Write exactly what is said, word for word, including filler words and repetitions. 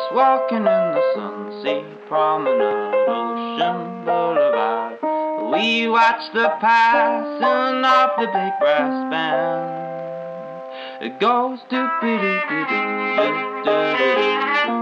walking in the Sunset Promenade, Ocean Boulevard. We watch the passing of the big brass band. It goes do do do do do do do do.